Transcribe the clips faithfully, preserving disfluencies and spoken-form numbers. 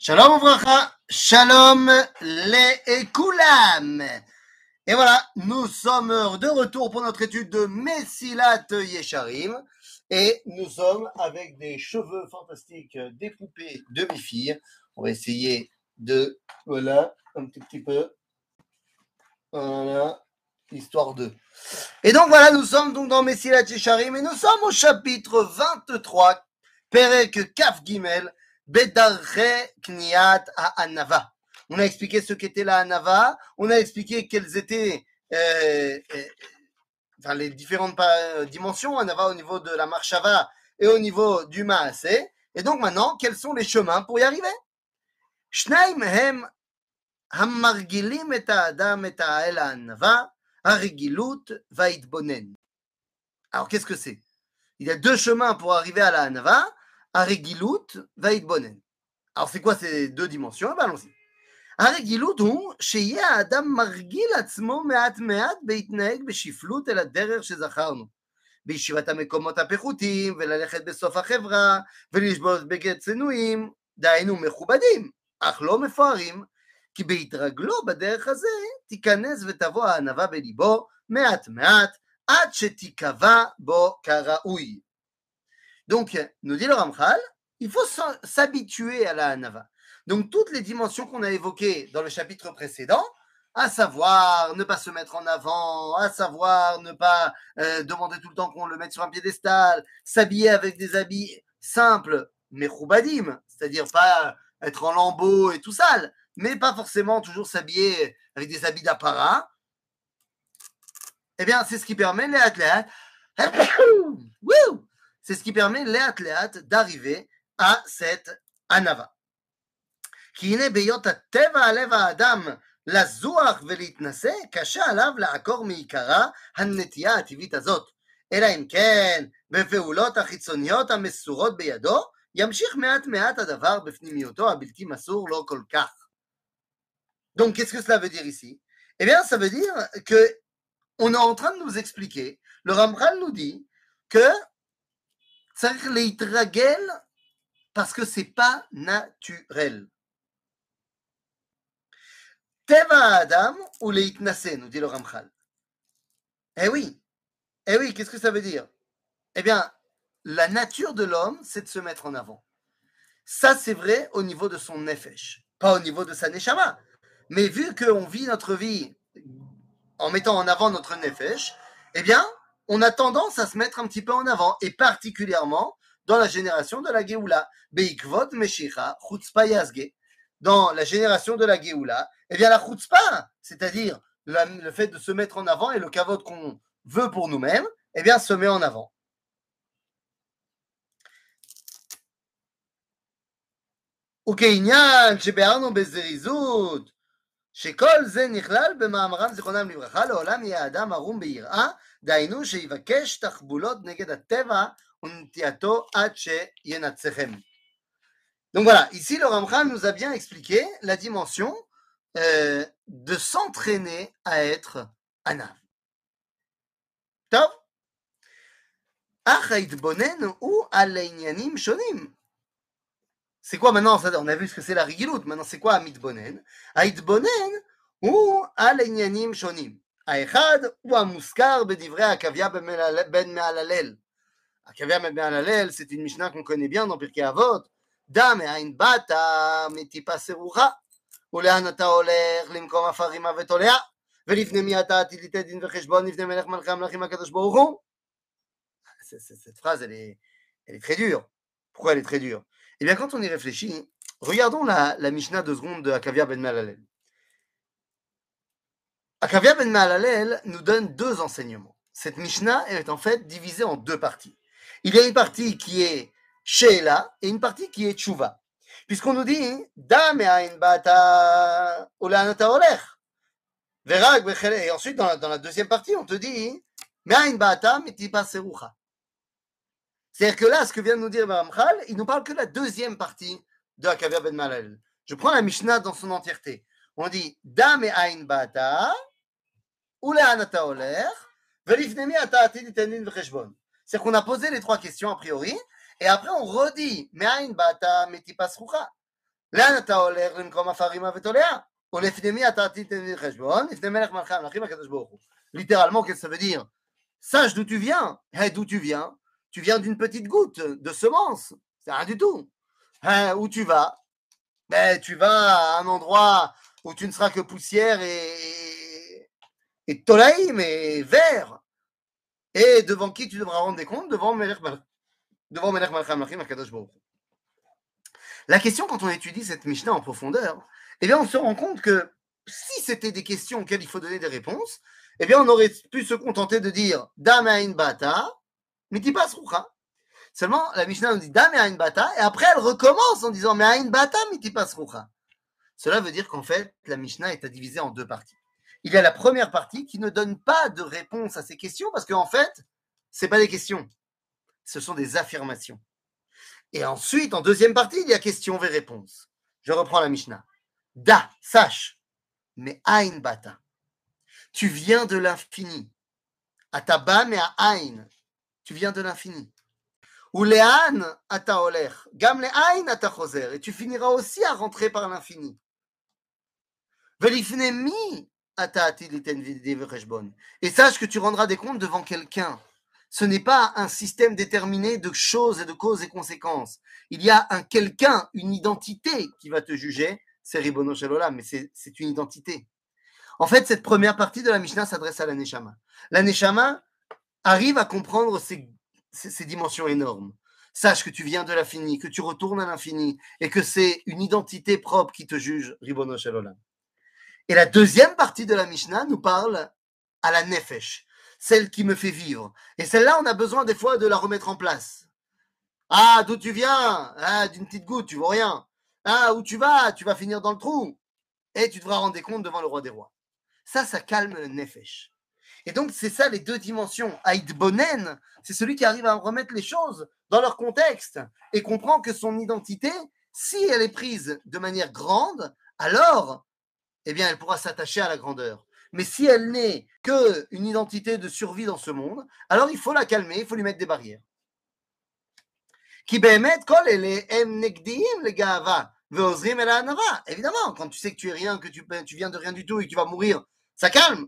Shalom Ouvracha, Shalom les Koulam. Et voilà, nous sommes de retour pour notre étude de Messilat Yesharim. Et nous sommes avec des cheveux fantastiques, des poupées de mes filles. On va essayer de, voilà, un petit, petit peu. Voilà, histoire de. Et donc voilà, nous sommes donc dans Messilat Yesharim et nous sommes au chapitre vingt-trois, Perek Kaf Gimel. Bedarche Kniat à Anava. On a expliqué ce qu'était la Anava, on a expliqué quelles étaient euh, euh, enfin, les différentes euh, dimensions, Anava au niveau de la Marshava et au niveau du Maaseh. Et donc maintenant, quels sont les chemins pour y arriver? Shnaim hem hamargilim et ha'adam et ha'el ha'anava, harigilut va'itbonen. Alors qu'est-ce que c'est? Il y a deux chemins pour arriver à la Anava, harigilut va'itbonen. Alors, c'est quoi ces deux dimensions? Ben, allons-y. הרגילות הוא שיהיה האדם מרגיל עצמו מעט מעט בהתנהג בשפלות אל הדרך שזכרנו. בישיבת המקומות הפחותים וללכת בסוף החברה ולשבות בגד צנועים, דהיינו מכובדים, אך לא מפוארים, כי בהתרגלו בדרך הזה תיכנס ותבוא הענווה בליבו מעט מעט עד שתיקבע בו כראוי. Donc, nous dit le Ramchal, il faut s'habituer à la Hanava. Donc, toutes les dimensions qu'on a évoquées dans le chapitre précédent, à savoir ne pas se mettre en avant, à savoir ne pas euh, demander tout le temps qu'on le mette sur un piédestal, s'habiller avec des habits simples, mais choubadim, c'est-à-dire pas être en lambeaux et tout sale, mais pas forcément toujours s'habiller avec des habits d'apparat. Eh bien, c'est ce qui permet les athlètes. C'est ce qui permet léat léat d'arriver à cette anava. כי הנה בהיות הטבע הלב האדם לזוח ולהתנשא, קשה עליו לעקור מעיקרה הנטייה הטבעית הזאת. אלא אם כן, בפעולות החיצוניות המסורות בידו, ימשיך מעט מעט הדבר בפנימיותו הבלתי מסור לא כל כך. Donc, qu'est-ce que cela veut dire ici? Eh bien, ça veut dire que on est en train de nous expliquer, le Ramchal nous dit que צריך להתרגל parce que c'est pas naturel. טבע האדם הוא להתנשא, nous dit le Ramchal. Eh oui, eh oui, qu'est-ce que ça veut dire? Eh bien, la nature de l'homme, c'est de se mettre en avant. Ça, c'est vrai au niveau de son nefesh, pas au niveau de sa neshama. Mais vu qu'on vit notre vie en mettant en avant notre nefesh, eh bien, on a tendance à se mettre un petit peu en avant, et particulièrement dans la génération de la Géoula. Beikvot Meshicha, Chutzpah Yazge. Dans la génération de la Géoula, eh bien, la Chutzpah, c'est-à-dire la, le fait de se mettre en avant et le kavod qu'on veut pour nous-mêmes, eh bien, se met en avant. וכעניין שביארנו בזריזות, שכל זה נכלל במאמרם זיכרונם לברכה, לעולם יהיה האדם ערום ביראה, דהיינו שיבקש תחבולות נגד הטבע ונטייתו עד שינצחם. Donc voilà, ici le Ramchal nous a bien expliqué la dimension euh, de s'entraîner à être anav. טוב? אך ההתבונן הוא על עניינים שונים. C'est quoi maintenant? On a vu ce que c'est la rigilut. Maintenant, c'est quoi המתבונן? ההתבונן הוא על עניינים שונים. האחד הוא המוזכר בדברי עקביה בן מהללל. עקביה בן מהללל, c'est une משנה qu'on connaît bien dans פרקי אבות. דע מאין באת מטיפה סירוחה, ולאן אתה הולך למקום עפרים ותולע, ולפני מי אתה עתיד לתת דין וחשבון לפני מלך מלכי המלכים הקדוש ברוך הוא. Cette phrase, elle est, elle est très dure. Pourquoi elle est très dure? Eh bien, quand on y réfléchit, regardons la, la Mishnah de seconde de Akavia ben Mahalalel. Akavia ben Mahalalel nous donne deux enseignements. Cette Mishnah est en fait divisée en deux parties. Il y a une partie qui est Sheila et une partie qui est Tshuva. Puisqu'on nous dit Da me'ain bata ulan ata olech. Verag bechele. Et ensuite, dans la, dans la deuxième partie, on te dit Me'ain bata mitipa serucha. C'est-à-dire que là, ce que vient de nous dire Ramchal, il nous parle que de la deuxième partie de Akavia ben Mahalalel. Je prends la Mishnah dans son entièreté. On dit Da me'ain bata ulan ata olech velifne mi ata atid iten din vecheshbon. C'est-à-dire qu'on a posé les trois questions a priori. Et après, on redit, Me'ain bata metipa srucha. לאן אתה הולך למקום עפרים ותולע? ולפני מי אתה תיתן חשבון? לפני מלך מלכי המלכים הקדוש ברוך הוא. Littéralement, qu'est-ce que ça veut dire? Sache d'où tu viens. Hey, d'où tu viens? Tu viens d'une petite goutte de semence. C'est rien du tout. Hey, où tu vas? Ben, tu vas à un endroit où tu ne seras que poussière et, et tolaïm et vert. Et devant qui tu devras rendre des comptes? Devant Melech devant Melech Malcham Lachim Akadosh Baruch Hu. La question, quand on étudie cette Mishnah en profondeur, eh bien, on se rend compte que si c'était des questions auxquelles il faut donner des réponses, eh bien, on aurait pu se contenter de dire Damein Bata, Mitipas Rucha. Seulement, la Mishnah nous dit Damein Bata, et après, elle recommence en disant Me'ain Bata, Mitipas Rucha. Cela veut dire qu'en fait, la Mishnah est à diviser en deux parties. Il y a la première partie qui ne donne pas de réponse à ces questions parce qu'en fait, ce n'est pas des questions, ce sont des affirmations. Et ensuite, en deuxième partie, il y a questions et réponses. Je reprends la Mishnah. Da, sache, mais Ain Bata. Tu viens de l'infini. Ataba, mais à Ain. Tu viens de l'infini. Ou Lehan, ata oler. Gam le Ain, ata choser. Et tu finiras aussi à rentrer par l'infini. Velifne mi, ata ati liten vidi vecheshbon. Et sache que tu rendras des comptes devant quelqu'un. Ce n'est pas un système déterminé de choses et de causes et conséquences. Il y a un quelqu'un, une identité qui va te juger. C'est Ribono Shel Olam, mais c'est, c'est une identité. En fait, cette première partie de la Mishnah s'adresse à la Neshama. La Neshama arrive à comprendre ces, ces, ces dimensions énormes. Sache que tu viens de l'infini, que tu retournes à l'infini, et que c'est une identité propre qui te juge, Ribono Shel Olam. Et la deuxième partie de la Mishnah nous parle à la Nefesh, celle qui me fait vivre. Et celle-là, on a besoin des fois de la remettre en place. Ah, d'où tu viens? Ah, d'une petite goutte, tu vois rien. Ah, où tu vas? Tu vas finir dans le trou. Et tu devras rendre des comptes devant le roi des rois. Ça, ça calme le Nefesh. Et donc, c'est ça les deux dimensions. Aïd Bonen, c'est celui qui arrive à remettre les choses dans leur contexte et comprend que son identité, si elle est prise de manière grande, alors, eh bien, elle pourra s'attacher à la grandeur. Mais si elle n'est qu'une identité de survie dans ce monde, alors il faut la calmer, il faut lui mettre des barrières. Qui behemet kol ele em negdiim le ga'ava ve'ozrim el ha'anava. Évidemment, quand tu sais que tu es rien, que tu, tu viens de rien du tout et que tu vas mourir, ça calme.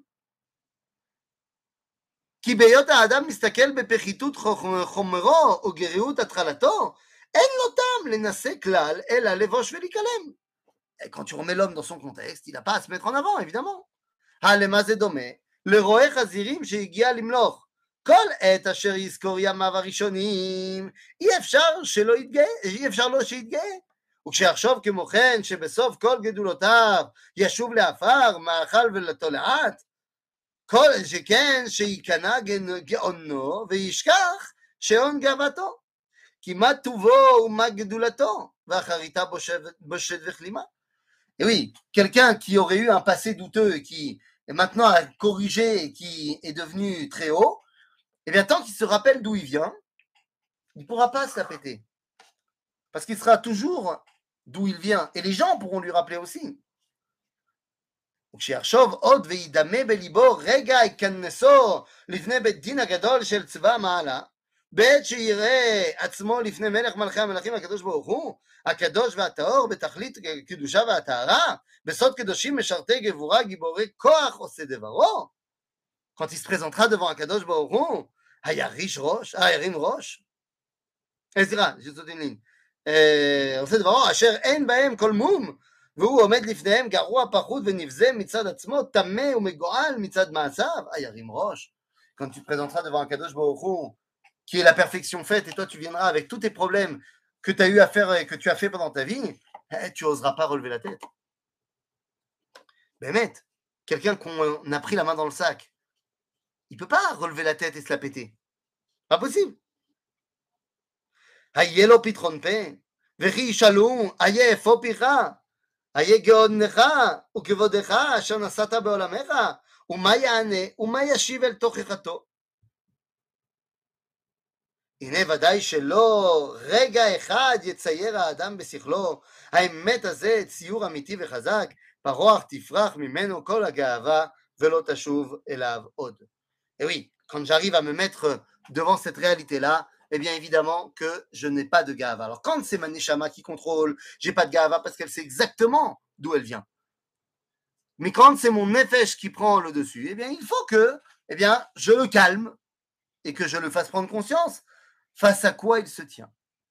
כי בהיות האדם מסתכל בפחיתות חומרו או גריעות התחלתו, אין לו טעם לנסה כלל, אלא לבוש ולהיכלם. Quand tu remets l'homme dans son contexte, il n'a pas à se mettre en avant, évidemment. הלמה זה דומה? לרועה חזירים שהגיע למלוך. כל עת אשר יזכור ימיו הראשונים, אי אפשר שלא יתגאה, אי אפשר לו שיתגאה. וכשיחשוב כמו כן שבסוף כל גדולותיו ישוב לעפר, מאכל ולתולעת, כל שכן שייכנע גאונו וישכח שעון גאוותו. כי מה טובו ומה גדולתו, ואחריתה בושת וכלימה. Et oui, quelqu'un qui aurait eu un passé douteux et qui maintenant a corrigé et qui est devenu très haut, eh bien tant qu'il se rappelle d'où il vient, il ne pourra pas se la péter. Parce qu'il sera toujours d'où il vient. Et les gens pourront lui rappeler aussi. וכשיחשוב עוד וידמה בליבו רגע יכנסו לפני בית דין הגדול של צבא מעלה, בעת שיראה עצמו לפני מלך מלכי המלכים הקדוש ברוך הוא, הקדוש והטהור בתכלית קדושה והטהרה, בסוד קדושים משרתי גבורה גיבורי כוח עושה דברו. Quand il se présentera devant הקדוש ברוך הוא, היריש ראש, הירים ראש, סליחה, שזאת עניין, עושה דברו, אשר אין בהם כל מום, והוא עומד לפניהם גרוע פחות ונבזה מצד עצמו, טמא ומגועל מצד מעשיו, הירים ראש. Quand tu te présenteras devant הקדוש ברוך הוא, qui est la perfection faite, et toi tu viendras avec tous tes problèmes que tu as eu à faire et que tu as fait pendant ta vie, eh, tu n'oseras pas relever la tête. Bémet, quelqu'un qu'on a pris la main dans le sac, il ne peut pas relever la tête et se la péter. Pas possible. Hayé lo pitron pe, vechi yishalu, hayé efo picha, hayé geodnecha, ukevodecha, asher nasata beolamecha, ומה יענה, ומה ישיב אל תוכחתו. הנה ודאי שלא רגע אחד יצייר האדם בשכלו, האמת הזה ציור אמיתי וחזק, פרוח תפרח ממנו כל הגאווה ולא תשוב אליו עוד. Et oui, quand j'arrive à me mettre devant cette réalité-là, eh bien évidemment que je n'ai pas de gava. Alors quand c'est ma neshama qui contrôle, j'ai pas de gava parce qu'elle sait exactement d'où elle vient. Mais quand c'est mon nefesh qui prend le dessus, eh bien il faut que eh bien, je le calme et que je le fasse prendre conscience face à quoi il se tient.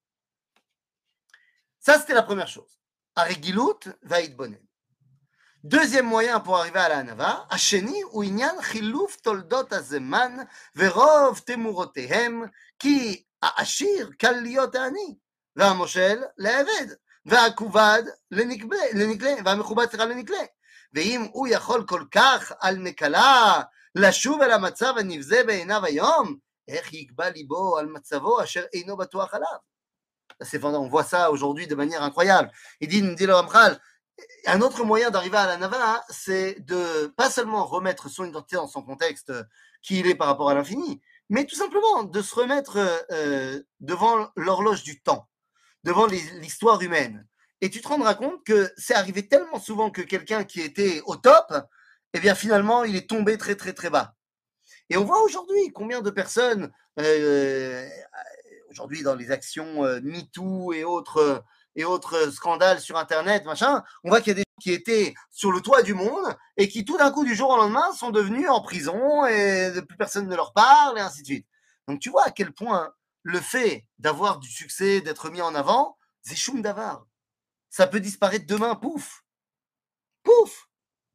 Ça, c'était la première chose. Arigilut vaïdbonen. Deuxième moyen pour arriver à la hanava, Hasheni ou inyan chiluf toldot hazeman verov temurotehem ki העשיר קל להיות העני, והמושל לעבד, והכובד לנקלה, והמכובד סליחה לנקלה. ואם הוא יכול כל כך על נקלה לשוב אל המצב הנבזה בעיניו היום, איך יגבה ליבו על מצבו אשר אינו בטוח עליו? C'est pendant, on voit ça aujourd'hui de manière incroyable. Il dit, nous dit le Ramchal, un autre moyen d'arriver à la Nava, c'est de pas seulement remettre son identité dans son contexte, qui il est par rapport à l'infini, mais tout simplement de se remettre euh, devant l'horloge du temps, devant les, l'histoire humaine. Et tu te rendras compte que c'est arrivé tellement souvent que quelqu'un qui était au top, eh bien finalement, il est tombé très très très bas. Et on voit aujourd'hui combien de personnes, euh, aujourd'hui dans les actions euh, MeToo et autres, et autres scandales sur Internet, machin, on voit qu'il y a des gens qui étaient sur le toit du monde et qui tout d'un coup, du jour au lendemain, sont devenus en prison et plus personne ne leur parle et ainsi de suite. Donc tu vois à quel point le fait d'avoir du succès, d'être mis en avant, c'est choum davar. Ça peut disparaître demain, pouf, pouf.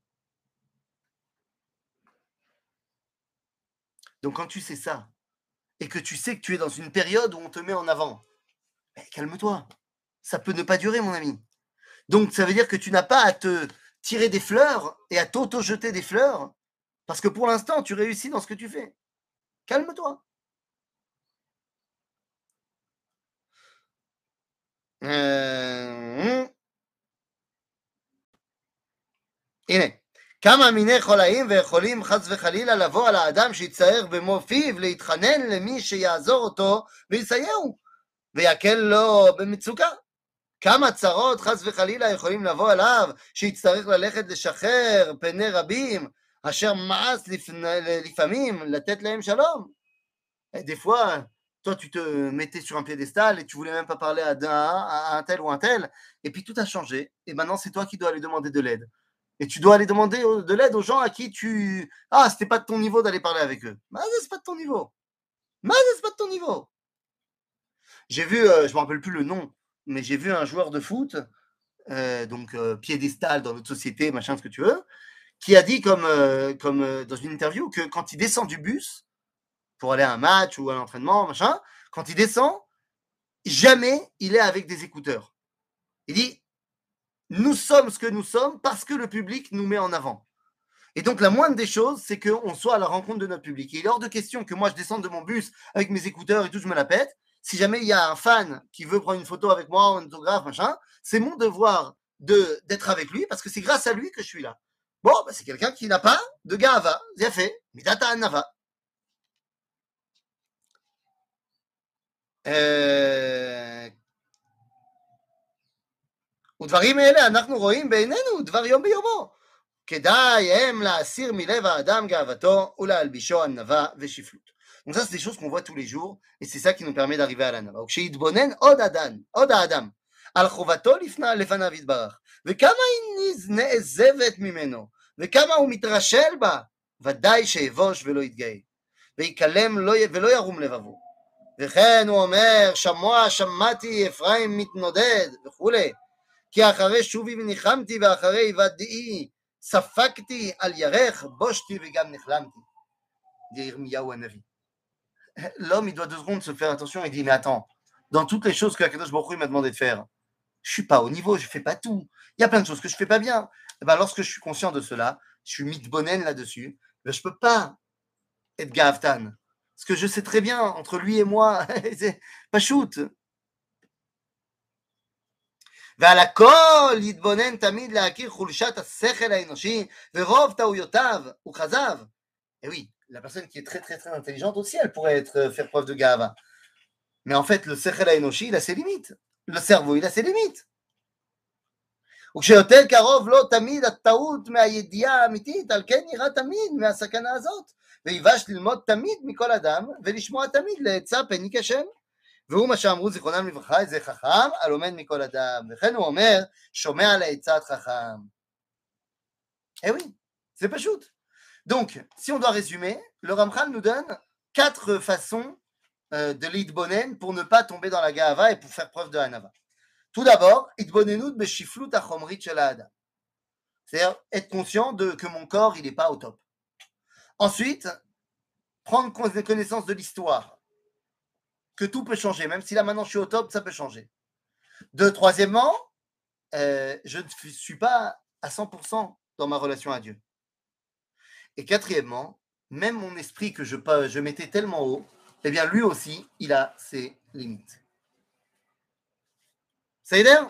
Donc quand tu sais ça, et que tu sais que tu es dans une période où on te met en avant, ben, calme-toi. Ça peut ne pas durer, mon ami. Donc ça veut dire que tu n'as pas à te tirer des fleurs et à t'auto-jeter des fleurs, parce que pour l'instant, tu réussis dans ce que tu fais. Calme-toi. Euh... הנה, כמה מיני חולאים ויכולים חס וחלילה לבוא על האדם שיצטער במו פיו להתחנן למי שיעזור אותו ויסייעו ויקל לו במצוקה. כמה צרות חס וחלילה יכולים לבוא עליו שיצטרך ללכת לשחרר פני רבים אשר מעש לפעמים לתת להם שלום. Des fois, toi tu te mettais sur un piédestal et tu voulais même pas parler à un, à un tel ou un tel, et puis tout a changé, et maintenant c'est toi qui dois aller demander de l'aide. Et tu dois aller demander de l'aide aux gens à qui tu... Ah, c'était pas de ton niveau d'aller parler avec eux. Mais c'est pas de ton niveau. Mais c'est pas de ton niveau. J'ai vu, euh, je me rappelle plus le nom, mais j'ai vu un joueur de foot, euh, donc euh, piédestal dans notre société, machin, ce que tu veux, qui a dit comme, euh, comme euh, dans une interview que quand il descend du bus pour aller à un match ou à l'entraînement, machin, quand il descend, jamais il est avec des écouteurs. Il dit, nous sommes ce que nous sommes parce que le public nous met en avant. Et donc, la moindre des choses, c'est qu'on soit à la rencontre de notre public. Et il est hors de question que moi, je descende de mon bus avec mes écouteurs et tout, je me la pète. Si jamais il y a un fan qui veut prendre une photo avec moi, un autographe, machin, c'est mon devoir de, d'être avec lui parce que c'est grâce à lui que je suis là. Bon, bah, c'est quelqu'un qui n'a pas de gava. Bien fait. Midata anava. Euh... ודברים אלה אנחנו רואים בעינינו דבר יום ביומו. כדאי הם להסיר מלב האדם גאוותו ולהלבישו ענווה ושפלות. Donc ça, c'est des choses qu'on voit tous les jours, et c'est ça qui nous permet d'arriver à l'anava. וכשיתבונן עוד אדם, עוד האדם, על חובתו לפניו יתברך, וכמה היא נעזבת ממנו, וכמה הוא מתרשל בה, ודאי שיבוש ולא יתגאה, ויקלם ולא ירום לבבו. וכן הוא אומר, שמוע שמעתי אפרים מתנודד, וכולי. כי אחרי שובי וניחמתי ואחרי ודאי ספקתי על ירך, בושתי וגם נחלמתי. dit Yirmiyahu Hanavi. L'homme, il doit deux secondes se faire attention et dire, mais attends, dans toutes les choses que Akadosh Baruch Hu m'a demandé de faire, je suis pas au niveau, je fais pas tout. Il y a plein de choses que je fais pas bien. Et ben, lorsque je suis conscient de cela, je suis mitbonen là-dessus, ben, je peux pas être gaftan. Parce que je sais très bien, entre lui et moi, c'est pas shoot. ועל הכל יתבונן תמיד להכיר חולשת השכל האנושי ורוב טעויותיו וכזב. Et oui, la personne qui est très très très intelligente aussi, elle pourrait être, faire preuve de gava. Mais en fait, le sechel האנושי, il a ses limites. Le cerveau, il a ses limites. וכשיותר קרוב לו תמיד הטעות מהידיעה האמיתית, על כן נראה תמיד מהסכנה הזאת. ויבש ללמוד תמיד מכל אדם ולשמוע תמיד לעצה פן ייכשל. והוא מה שאמרו זיכרונם לברכה, זה חכם, הלומד מכל אדם. וכן הוא אומר, שומע לעצת חכם. Eh oui, c'est pas shoot. Donc, si on doit résumer, le Ramchal nous donne quatre façons euh, de l'idbonen pour ne pas tomber dans la ga'ava et pour faire preuve de hanava. Tout d'abord, idbonenu beshiflut achomrit shel ha'adam. C'est-à-dire être conscient de, que mon corps, il n'est pas au top. Ensuite, prendre connaissance de l'histoire, que tout peut changer. Même si là, maintenant, je suis au top, ça peut changer. De, troisièmement, euh, je ne suis pas à cent pour cent dans ma relation à Dieu. Et quatrièmement, même mon esprit que je, je mettais tellement haut, eh bien, lui aussi, il a ses limites. Ça aide?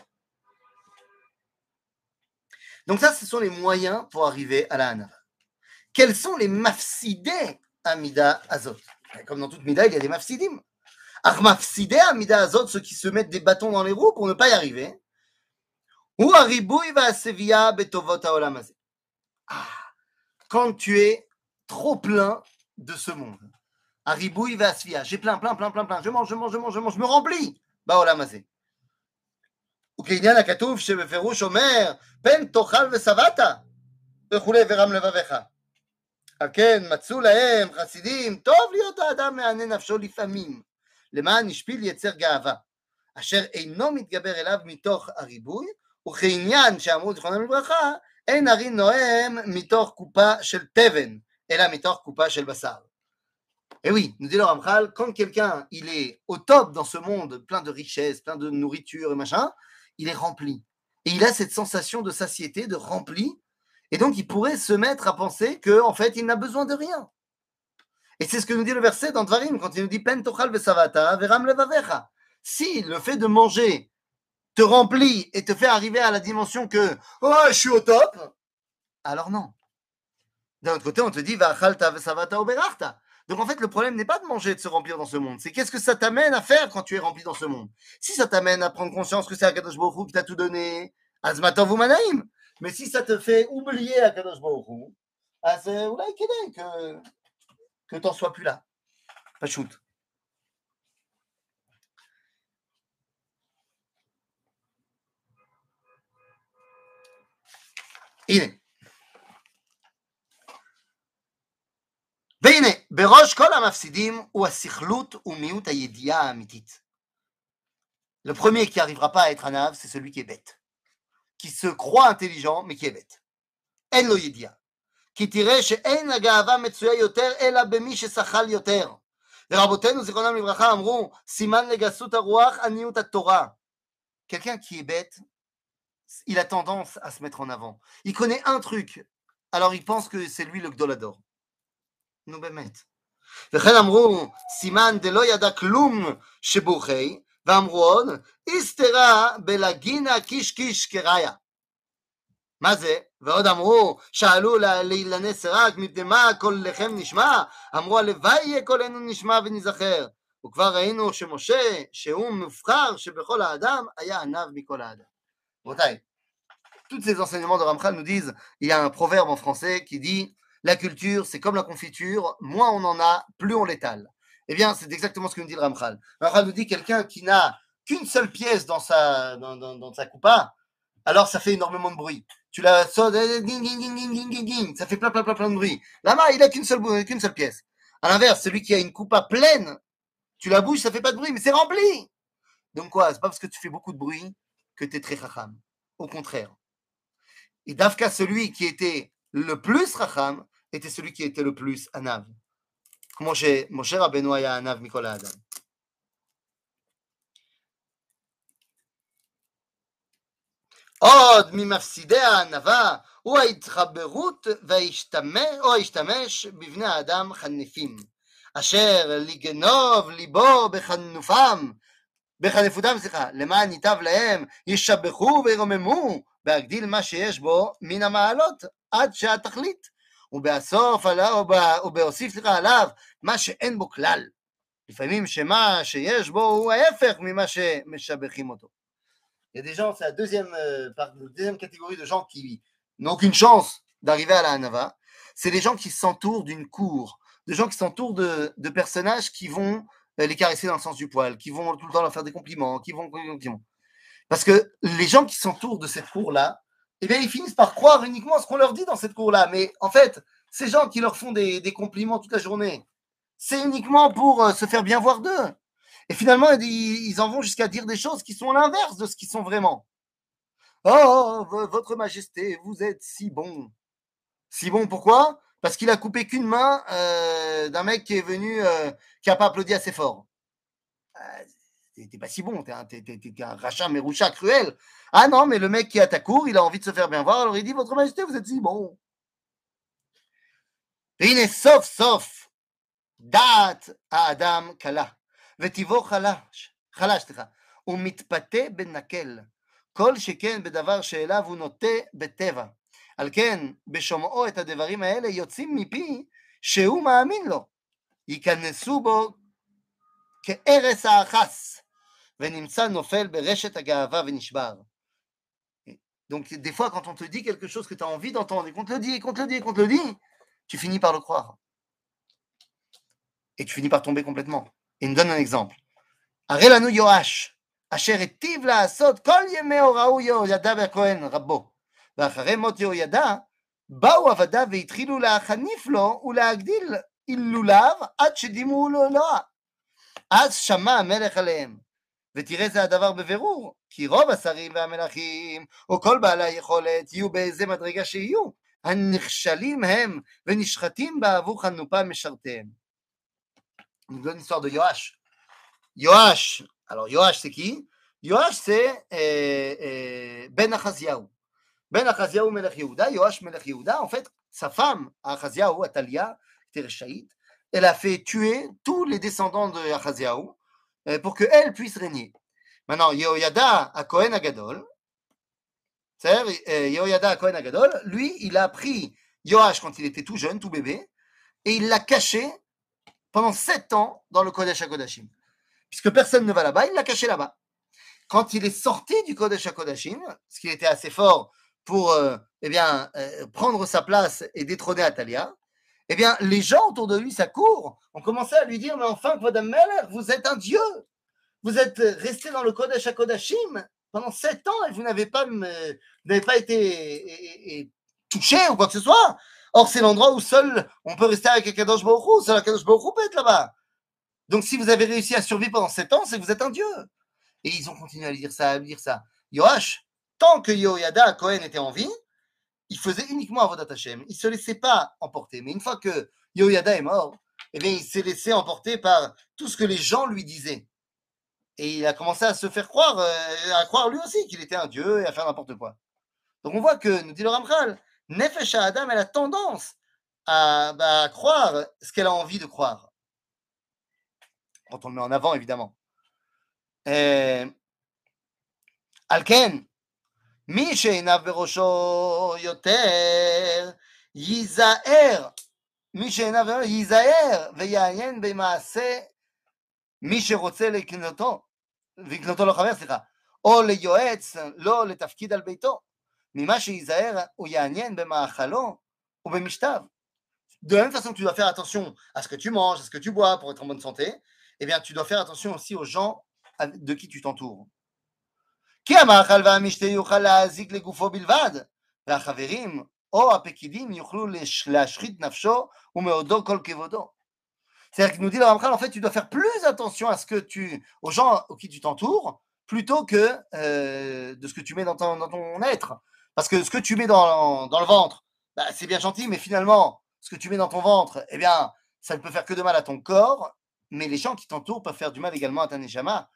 Donc ça, ce sont les moyens pour arriver à la hanava. Quels sont les mafsidés à Mida Azot? Comme dans toute Mida, il y a des mafsidim. Ach mafsidés à Mida Azot, ceux qui se mettent des bâtons dans les roues pour ne pas y arriver. Ou haribouy va'asevia betovot ha'olam hazeh. Ah, quand tu es trop plein de ce monde. Haribouy va'asevia. J'ai plein, plein, plein, plein, plein. Je mange, je mange, je mange, je mange, je me remplis. Ba'olam hazeh. וכעניין הכתוב שבפירוש אומר, פן תאכל ושבעת, וכולי ורם לבביך. על כן מצאו להם חסידים, טוב להיות האדם מענה נפשו לפעמים, למען השפיל יצר גאווה, אשר אינו מתגבר אליו מתוך הריבוי, וכעניין שאמרו זיכרונם לברכה, אין הרי נואם מתוך קופה של תבן, אלא מתוך קופה של בשר. Et oui, nous dit le Ramchal, quand quelqu'un il est au top dans ce monde, plein de richesses, plein de nourriture et machin, il est rempli. Et il a cette sensation de satiété, de rempli. Et donc, il pourrait se mettre à penser qu'en fait, il n'a besoin de rien. Et c'est ce que nous dit le verset dans Dvarim, quand il nous dit « Pen tochal vesavata, veram levavecha ». Si le fait de manger te remplit et te fait arriver à la dimension que « Oh, je suis au top », alors non. D'un autre côté, on te dit « Vachalta vesavata oberachta ». Donc en fait, le problème n'est pas de manger et de se remplir dans ce monde. C'est qu'est-ce que ça t'amène à faire quand tu es rempli dans ce monde. Si ça t'amène à prendre conscience que c'est Akadosh Baruch Hu qui t'a tout donné, azmatov umanaim. Mais si ça te fait oublier Akadosh Baruch Hu, אז אולי כדאי que, que t'en sois plus là. פשוט. הנה. והנה, בראש כל המפסידים הוא הסכלות ומיעוט הידיעה האמיתית. Le premier qui n'arrivera pas à être un ave, c'est celui qui est bête. Qui se croit intelligent, mais qui est bête. אין לו ידיעה. כי תראה שאין הגאווה מצויה יותר, אלא במי ששכל יותר. ורבותינו, זיכרונם לברכה, אמרו, סימן לגסות הרוח, עניות התורה. Quelqu'un qui est bête, il a tendance à se mettre en avant. Il connaît un truc, alors il pense que c'est lui le gdolador. נו באמת. וכן אמרו, סימן דלא ידע כלום שבוכי, ואמרו עוד, איסתרה בלגינה קיש קיש קראיה. מה זה? ועוד אמרו, שאלו לאילני סרק, מפני מה קולכם נשמע? אמרו, הלוואי יהיה קולנו נשמע ונזכר. וכבר ראינו שמשה, שהוא מובחר שבכל האדם, היה עניו מכל האדם. רבותיי, tous ces enseignements de Ramchal nous disent, il y a un proverbe en français qui dit, la culture, c'est comme la confiture, moins on en a, plus on l'étale. Eh bien, c'est exactement ce que nous dit le Ramchal. Le Ramchal nous dit quelqu'un qui n'a qu'une seule pièce dans sa, dans, dans, dans sa coupa, alors ça fait énormément de bruit. Tu la sonnes, ça fait plein, plein, plein, plein de bruit. Là-bas, il n'a qu'une seule, qu'une seule pièce. À l'inverse, celui qui a une coupa pleine, tu la bouges, ça fait pas de bruit, mais c'est rempli. Donc quoi, c'est pas parce que tu fais beaucoup de bruit que tu es très chacham. Au contraire. Et Dafka, celui qui était le plus racham, était celui qui était le plus anav. Comme Moshe Rabbeinu היה anav mikol ha'adam. עוד ממפסידי הענווה הוא ההתחברות או ההשתמש בבני האדם חנפים, אשר לגנוב ליבו בחנופם, בחנפותם, סליחה, למען ייטב להם, ישבחו וירוממו, בהגדיל מה שיש בו מן המעלות, עד שהתכלית, ובסוף ובהוסיף סליחה עליו, מה שאין בו כלל. לפעמים שמה שיש בו הוא ההפך ממה שמשבחים אותו. Il y a des gens, c'est la deuxième, euh, par, la deuxième catégorie de gens qui n'ont aucune chance d'arriver à la Hanava. C'est les gens qui s'entourent d'une cour, de gens qui s'entourent de, de personnages qui vont euh, les caresser dans le sens du poil, qui vont tout le temps leur faire des compliments, qui vont, qui vont. Parce que les gens qui s'entourent de cette cour-là, eh bien, ils finissent par croire uniquement ce qu'on leur dit dans cette cour-là. Mais en fait, ces gens qui leur font des, des compliments toute la journée, c'est uniquement pour euh, se faire bien voir d'eux. Et finalement, ils, ils en vont jusqu'à dire des choses qui sont l'inverse de ce qu'ils sont vraiment. Oh, votre majesté, vous êtes si bon. Si bon, pourquoi? Parce qu'il a coupé qu'une main euh, d'un mec qui est venu, euh, qui n'a pas applaudi assez fort. Euh, t'es, t'es pas si bon, t'es un, t'es, t'es, t'es un rachat méroucha cruel. Ah non, mais le mec qui est à ta cour, il a envie de se faire bien voir, alors il dit, votre majesté, vous êtes si bon. והנה סוף סוף דעת האדם קלה, וטיבו חלש, חלש, סליחה, הוא מתפתה בנקל, כל שכן בדבר שאליו הוא נוטה בטבע. על כן, בשומעו את הדברים האלה יוצאים מפי שהוא מאמין לו, ייכנסו בו כארס האחס, ונמצא נופל ברשת הגאווה ונשבר. Donc, des fois, quand on te dit quelque chose que tu as envie d'entendre, et qu'on te le dit, et qu'on te le dit, et qu'on te le dit, tu finis par le croire. Et tu finis par tomber complètement. Et il me donne un exemple. הרי לנו יואש, אשר היטיב לעשות כל ימי הוראו יהוידע והכהן רבו. ואחרי מות יהוידע, באו עבדיו והתחילו להחניף לו ולהגדיל הילוליו עד שדימו לו אלוה. אז שמע המלך עליהם. ותראה זה הדבר בבירור, כי רוב השרים והמלכים, או כל בעלי היכולת, יהיו באיזה מדרגה שיהיו. הנכשלים הם ונשחטים בעבור חנופה משרתיהם. nous donne l'histoire de Yoash. Yoash, alors Yoash c'est qui? Yoash c'est euh, euh, Ben Achaziaou. Ben Achaziaou Melech Yehuda, Yoash Melech Yehuda, en fait, sa femme, Achaziaou, Atalia, qui était réchaïte, elle a fait tuer tous les descendants de Achaziaou euh, pour qu'elle puisse régner. Maintenant, Yehoyada à Kohen Agadol, c'est-à-dire euh, Yehoyada à Kohen Agadol, lui, il a pris Yoash quand il était tout jeune, tout bébé, et il l'a caché pendant sept ans dans le Kodesh HaKodashim. Puisque personne ne va là-bas, il l'a caché là-bas. Quand il est sorti du Kodesh HaKodashim, parce qu'il était assez fort pour euh, eh bien, euh, prendre sa place et détrôner Atalia, eh bien, les gens autour de lui, sa cour, ont commencé à lui dire, mais enfin, Madame Meller, vous êtes un dieu. Vous êtes resté dans le Kodesh HaKodashim pendant sept ans et vous n'avez pas, vous n'avez pas été et, et, touché ou quoi que ce soit. Or, c'est l'endroit où seul on peut rester avec Akadosh Baruch Hu, seul Akadosh Baruch Hu peut être là-bas. Donc, si vous avez réussi à survivre pendant sept ans, c'est que vous êtes un dieu. Et ils ont continué à lui dire ça, à lui dire ça. Yoash, tant que Yehoyada Cohen était en vie, il faisait uniquement Avodat Hashem. Il ne se laissait pas emporter. Mais une fois que Yehoyada est mort, eh bien, il s'est laissé emporter par tout ce que les gens lui disaient. Et il a commencé à se faire croire, euh, à croire lui aussi qu'il était un dieu et à faire n'importe quoi. Donc, on voit que, nous dit le Ramchal, Nefesh Adam, elle a tendance à, bah, à croire ce qu'elle a envie de croire. Quand on le met en avant, évidemment. על כן, מי שעיניו בראשו יותר, ייזהר, מי שעיניו בראשו ייזהר ויעיין במעשה מי שרוצה לקנותו, לקנותו לא חבר, סליחה, או ליועץ, לא לתפקיד על ביתו, ממה שייזהר הוא יעיין במאכלו ובמשתיו. De la même façon que tu dois faire attention à ce que tu manges, à ce que tu bois pour être en bonne santé, eh bien, tu dois faire attention aussi aux gens de qui tu t'entoures. כי המאכל והמשתה יוכל להזיק לגופו בלבד, והחברים או הפקידים יוכלו להשחית נפשו ומאודו כל כבודו. C'est-à-dire qu'il nous dit le Ramchal, en fait, tu dois faire plus attention à ce que tu, aux gens aux qui tu t'entoures, plutôt que euh, de ce que tu mets dans ton, dans ton être. Parce que ce que tu mets dans, dans le ventre, bah, c'est bien gentil, mais finalement, ce que tu mets dans ton ventre, eh bien, ça ne peut faire que de mal à ton corps, mais les gens qui t'entourent peuvent faire du mal également à ta neshama.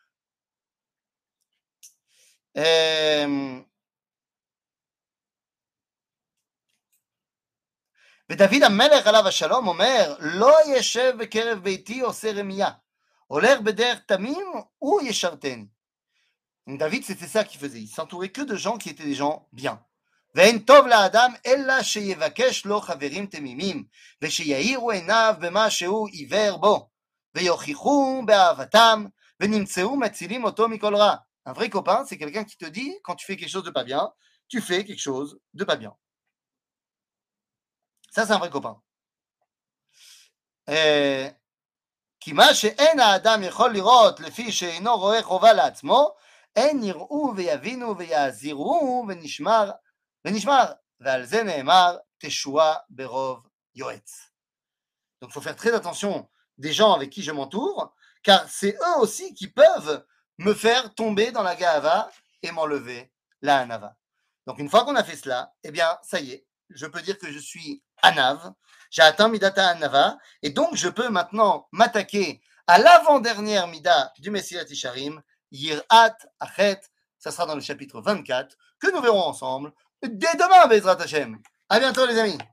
ודוד המלך עליו השלום אומר, לא ישב בקרב ביתי עושה רמייה, הולך בדרך תמים, הוא ישרתני. David, c'était ça qu'il faisait, il s'entourait que de gens qui étaient des gens bien. ואין טוב לאדם אלא שיבקש לו חברים תמימים, ושיאירו עיניו במה שהוא עיוור בו, ויוכיחו באהבתם, ונמצאו מצילים אותו מכל רע. Un vrai copain, c'est quelqu'un qui te dit, quand tu fais quelque chose de pas bien, tu fais quelque chose de pas bien. Ça, c'est un vrai copain. כי מה שאין האדם יכול לראות לפי שאינו רואה חובה לעצמו, אין יראו ויבינו ויעזירו ונשמר, ונשמר, ועל זה נאמר, תשועה ברוב יועץ. Donc il faut faire très attention des gens avec qui je m'entoure, car c'est eux aussi qui peuvent me faire tomber dans la Gahava et m'enlever la Hanava. Donc une fois qu'on a fait cela, eh bien ça y est, je peux dire que je suis Hanav, j'ai atteint Midata Hanava, et donc je peux maintenant m'attaquer à l'avant-dernière Mida du Messilat Yesharim, Yirat Achet, ça sera dans le chapitre vingt-quatre, que nous verrons ensemble dès demain, Bezrat Hashem. À bientôt les amis.